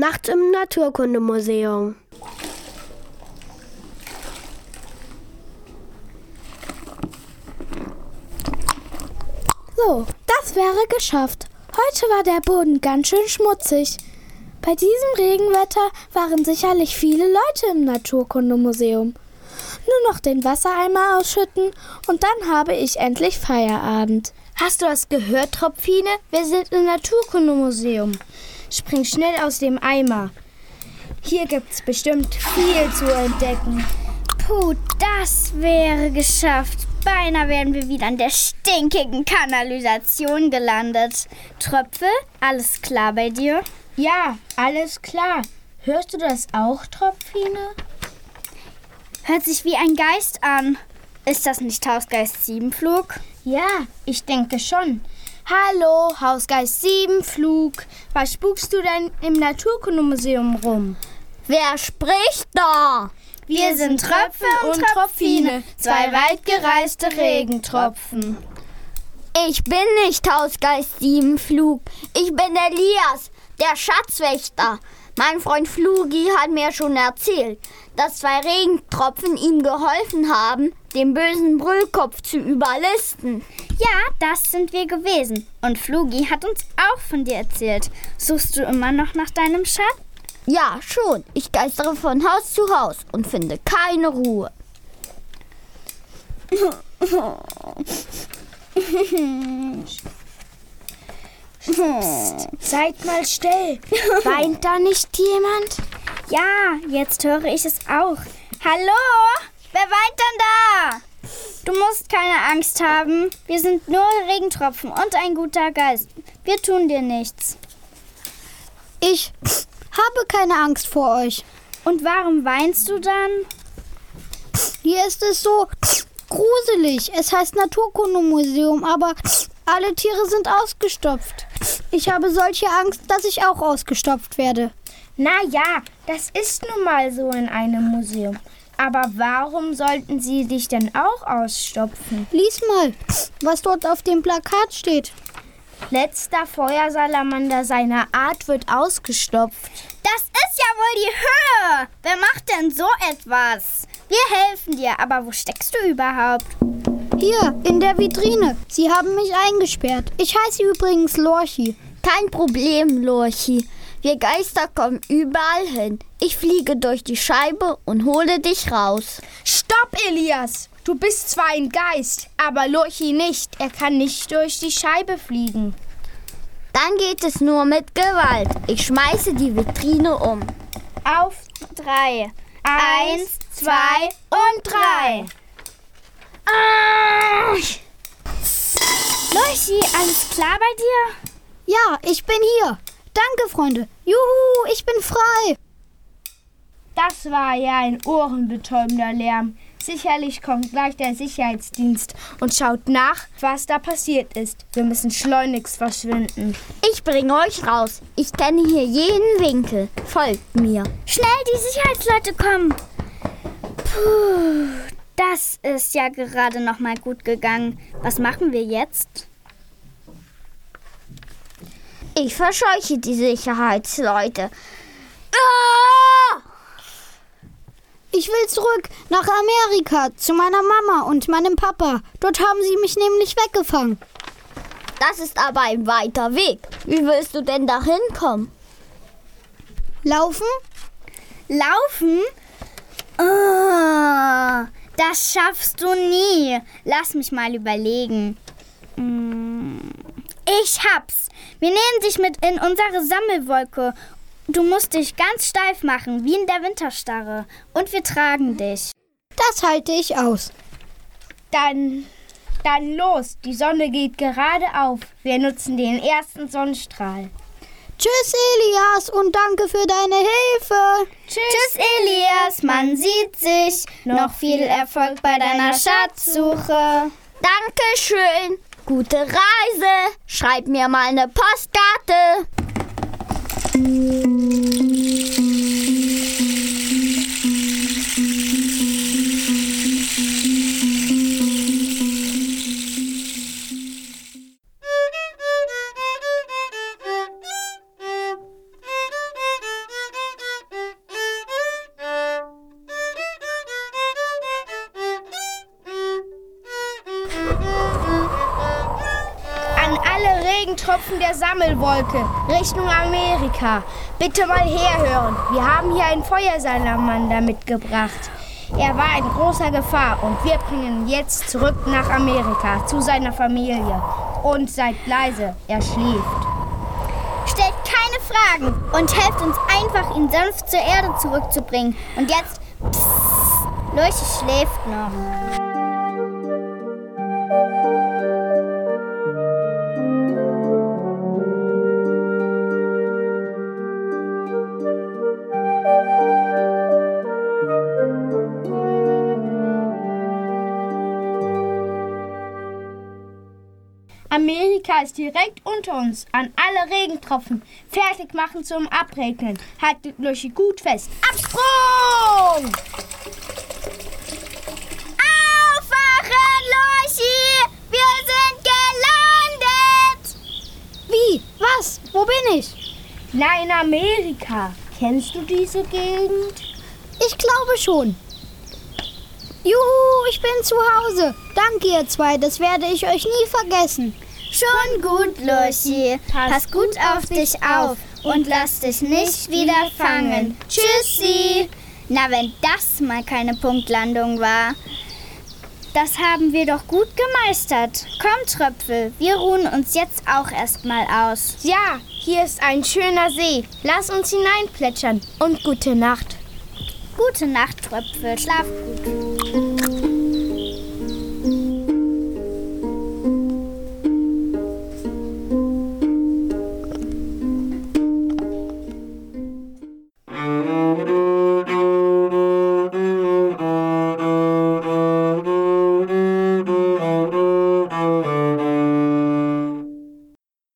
nachts im Naturkundemuseum. So, das wäre geschafft. Heute war der Boden ganz schön schmutzig. Bei diesem Regenwetter waren sicherlich viele Leute im Naturkundemuseum. Nur noch den Wassereimer ausschütten und dann habe ich endlich Feierabend. Hast du das gehört, Tropfine? Wir sind im Naturkundemuseum. Spring schnell aus dem Eimer. Hier gibt's bestimmt viel zu entdecken. Puh, das wäre geschafft. Beinahe wären wir wieder an der stinkigen Kanalisation gelandet. Tröpfe, alles klar bei dir? Ja, alles klar. Hörst du das auch, Tropfine? Hört sich wie ein Geist an. Ist das nicht Hausgeist Siebenflug? Ja, ich denke schon. Hallo, Hausgeist Siebenflug. Was spukst du denn im Naturkundemuseum rum? Wer spricht da? Wir sind Tröpfe und Tropfine, zwei weit gereiste Regentropfen. Ich bin nicht Hausgeist Siebenflug. Ich bin Elias, der Schatzwächter. Mein Freund Flugi hat mir schon erzählt, dass zwei Regentropfen ihm geholfen haben, den bösen Brüllkopf zu überlisten. Ja, das sind wir gewesen. Und Flugi hat uns auch von dir erzählt. Suchst du immer noch nach deinem Schatz? Ja, schon. Ich geistere von Haus zu Haus und finde keine Ruhe. Psst, seid mal still. Weint da nicht jemand? Ja, jetzt höre ich es auch. Hallo? Wer weint denn da? Du musst keine Angst haben. Wir sind nur Regentropfen und ein guter Geist. Wir tun dir nichts. Ich habe keine Angst vor euch. Und warum weinst du dann? Hier ist es so gruselig. Es heißt Naturkundemuseum, aber alle Tiere sind ausgestopft. Ich habe solche Angst, dass ich auch ausgestopft werde. Na ja, das ist nun mal so in einem Museum. Aber warum sollten sie dich denn auch ausstopfen? Lies mal, was dort auf dem Plakat steht. Letzter Feuersalamander seiner Art wird ausgestopft. Das ist ja wohl die Höhe. Wer macht denn so etwas? Wir helfen dir, aber wo steckst du überhaupt? Hier, in der Vitrine. Sie haben mich eingesperrt. Ich heiße übrigens Lorchi. Kein Problem, Lorchi. Wir Geister kommen überall hin. Ich fliege durch die Scheibe und hole dich raus. Stopp, Elias! Du bist zwar ein Geist, aber Lorchi nicht. Er kann nicht durch die Scheibe fliegen. Dann geht es nur mit Gewalt. Ich schmeiße die Vitrine um. Auf 3. 1, 2 und 3. Lorchi, alles klar bei dir? Ja, ich bin hier. Danke, Freunde. Juhu, ich bin frei. Das war ja ein ohrenbetäubender Lärm. Sicherlich kommt gleich der Sicherheitsdienst und schaut nach, was da passiert ist. Wir müssen schleunigst verschwinden. Ich bringe euch raus. Ich kenne hier jeden Winkel. Folgt mir. Schnell, die Sicherheitsleute kommen. Puh, das ist ja gerade noch mal gut gegangen. Was machen wir jetzt? Ich verscheuche die Sicherheitsleute. Ah! Ich will zurück nach Amerika zu meiner Mama und meinem Papa. Dort haben sie mich nämlich weggefangen. Das ist aber ein weiter Weg. Wie willst du denn da hinkommen? Laufen? Laufen? Oh, das schaffst du nie. Lass mich mal überlegen. Ich hab's. Wir nehmen dich mit in unsere Sammelwolke. Du musst dich ganz steif machen, wie in der Winterstarre. Und wir tragen dich. Das halte ich aus. Dann los. Die Sonne geht gerade auf. Wir nutzen den ersten Sonnenstrahl. Tschüss, Elias, und danke für deine Hilfe. Tschüss, Elias. Man sieht sich. Noch viel Erfolg bei deiner Schatzsuche. Dankeschön. Gute Reise. Schreib mir mal eine Postkarte. Tropfen der Sammelwolke Richtung Amerika. Bitte mal herhören. Wir haben hier einen Feuersalamander mitgebracht. Er war in großer Gefahr und wir bringen ihn jetzt zurück nach Amerika zu seiner Familie. Und seid leise, er schläft. Stellt keine Fragen und helft uns einfach, ihn sanft zur Erde zurückzubringen. Und jetzt, psst, Lurchi schläft noch. Amerika ist direkt unter uns. An alle Regentropfen. Fertig machen zum Abregnen. Haltet Lurchi gut fest. Absprung! Aufwachen, Lurchi! Wir sind gelandet! Wie? Was? Wo bin ich? Na, in Amerika. Kennst du diese Gegend? Ich glaube schon. Juhu, ich bin zu Hause. Danke, ihr zwei, das werde ich euch nie vergessen. Schon gut, Lurchi. Pass gut auf dich auf und lass dich nicht wieder fangen. Tschüssi! Na, wenn das mal keine Punktlandung war. Das haben wir doch gut gemeistert. Komm, Tröpfel, wir ruhen uns jetzt auch erstmal aus. Ja, hier ist ein schöner See. Lass uns hineinplätschern und gute Nacht. Gute Nacht, Tröpfel. Schlaf gut.